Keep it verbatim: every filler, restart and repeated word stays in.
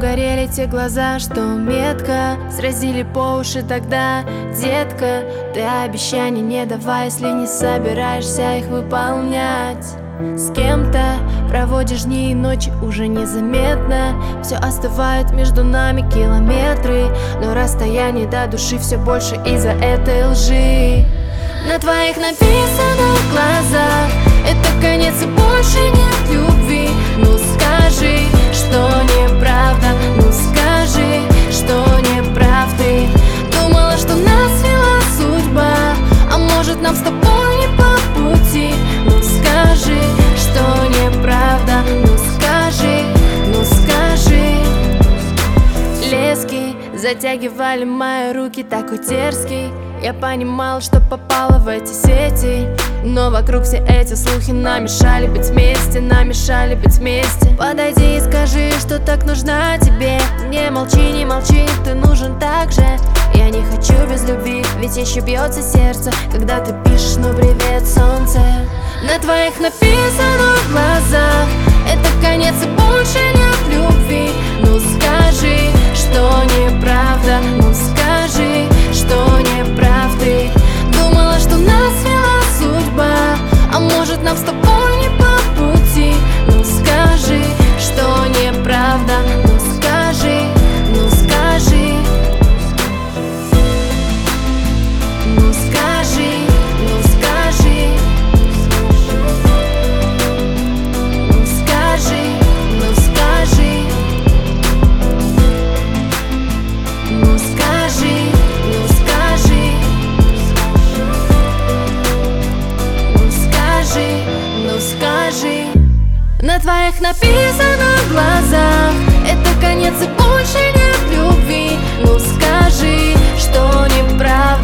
горели те глаза, что метко сразили по уши тогда. Детка, ты обещаний не давай, если не собираешься их выполнять. С кем-то проводишь дни и ночи уже незаметно. Все остывает между нами километры, но расстояние до души все больше из-за этой лжи. На твоих написанных глазах это конец и больше нет любви. Ну скажи, что неправда, ну скажи, что неправ ты. Думала, что нас вела судьба, а может нам с тобой не по пути. Ну скажи, что неправда, ну скажи, ну скажи. Лески затягивали мои руки, такой дерзкий. Я понимал, что попала в эти сети, но вокруг все эти слухи нам мешали быть вместе, нам мешали быть вместе. Подойди и скажи, что так нужна тебе. Не молчи, не молчи, ты нужен так же. Я не хочу без любви, ведь еще бьется сердце, когда ты пишешь: ну привет, солнце. На твоих написанных глазах это конец и больше нет любви. Ну скажи, что неправда, ну скажи, что неправ ты. Думала, что нас вела судьба, а может нам с тобой не по пути. Ну скажи, что неправда, ну скажи, ну скажи. Ну скажи, ну скажи. Ну скажи, ну скажи. Ну скажи, ну скажи. Ну скажи, ну скажи. На твоих написанных глазах это конец и больше нет любви. Ну скажи, что неправда.